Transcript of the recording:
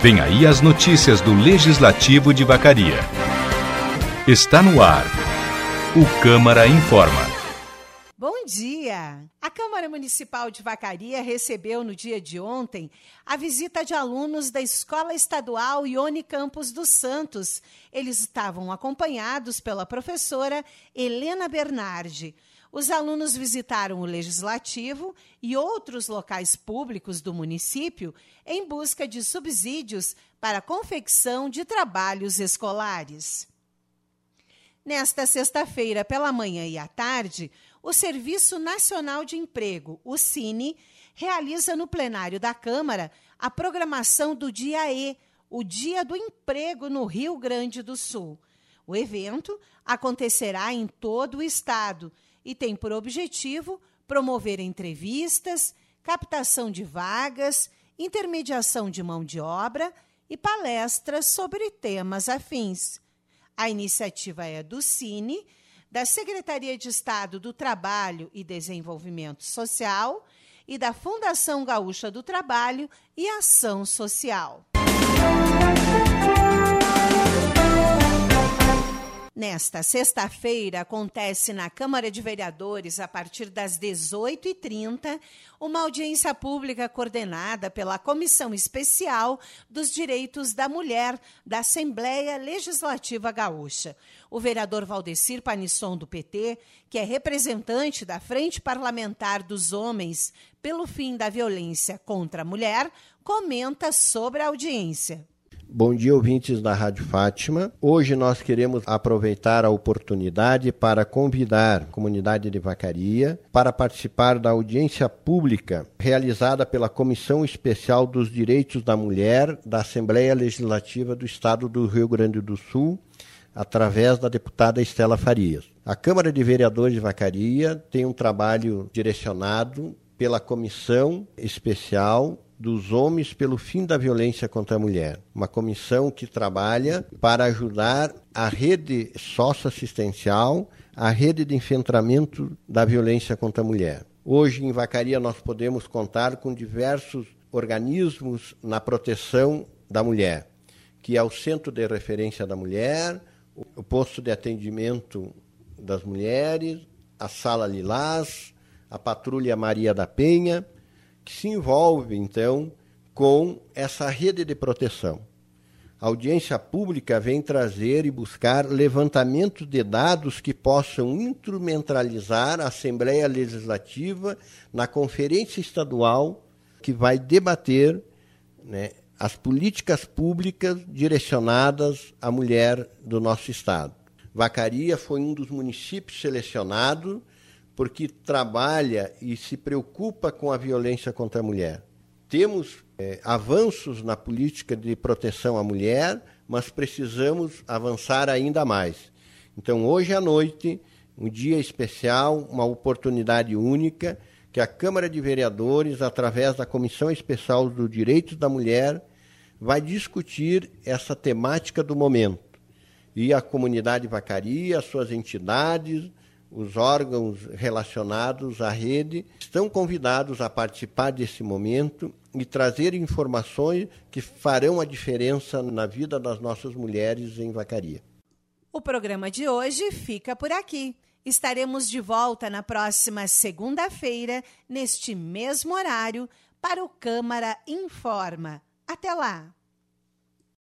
Vem aí as notícias do Legislativo de Vacaria. Está no ar. O Câmara Informa. Bom dia! A Câmara Municipal de Vacaria recebeu no dia de ontem a visita de alunos da Escola Estadual Ione Campos dos Santos. Eles estavam acompanhados pela professora Helena Bernardi. Os alunos visitaram o Legislativo e outros locais públicos do município em busca de subsídios para a confecção de trabalhos escolares. Nesta sexta-feira, pela manhã e à tarde, o Serviço Nacional de Emprego, o SINE, realiza no plenário da Câmara a programação do Dia E, o Dia do Emprego no Rio Grande do Sul. O evento acontecerá em todo o estado e tem por objetivo promover entrevistas, captação de vagas, intermediação de mão de obra e palestras sobre temas afins. A iniciativa é do SINE, da Secretaria de Estado do Trabalho e Desenvolvimento Social e da Fundação Gaúcha do Trabalho e Ação Social. Nesta sexta-feira, acontece na Câmara de Vereadores, a partir das 18h30, uma audiência pública coordenada pela Comissão Especial dos Direitos da Mulher da Assembleia Legislativa Gaúcha. O vereador Valdecir Panisson, do PT, que é representante da Frente Parlamentar dos Homens pelo Fim da Violência contra a Mulher, comenta sobre a audiência. Bom dia, ouvintes da Rádio Fátima. Hoje nós queremos aproveitar a oportunidade para convidar a comunidade de Vacaria para participar da audiência pública realizada pela Comissão Especial dos Direitos da Mulher da Assembleia Legislativa do Estado do Rio Grande do Sul, através da deputada Estela Farias. A Câmara de Vereadores de Vacaria tem um trabalho direcionado pela Comissão Especial dos Homens pelo Fim da Violência contra a Mulher. Uma comissão que trabalha para ajudar a rede socioassistencial, a rede de enfrentamento da violência contra a mulher. Hoje, em Vacaria, nós podemos contar com diversos organismos na proteção da mulher, que é o Centro de Referência da Mulher, o Posto de Atendimento das Mulheres, a Sala Lilás, a Patrulha Maria da Penha, que se envolve, então, com essa rede de proteção. A audiência pública vem trazer e buscar levantamento de dados que possam instrumentalizar a Assembleia Legislativa na Conferência Estadual que vai debater, as políticas públicas direcionadas à mulher do nosso Estado. Vacaria foi um dos municípios selecionados porque trabalha e se preocupa com a violência contra a mulher. Temos avanços na política de proteção à mulher, mas precisamos avançar ainda mais. Então, hoje à noite, um dia especial, uma oportunidade única, que a Câmara de Vereadores, através da Comissão Especial dos Direitos da Mulher, vai discutir essa temática do momento. E a comunidade Vacaria, as suas entidades, os órgãos relacionados à rede estão convidados a participar desse momento e trazer informações que farão a diferença na vida das nossas mulheres em Vacaria. O programa de hoje fica por aqui. Estaremos de volta na próxima segunda-feira, neste mesmo horário, para o Câmara Informa. Até lá!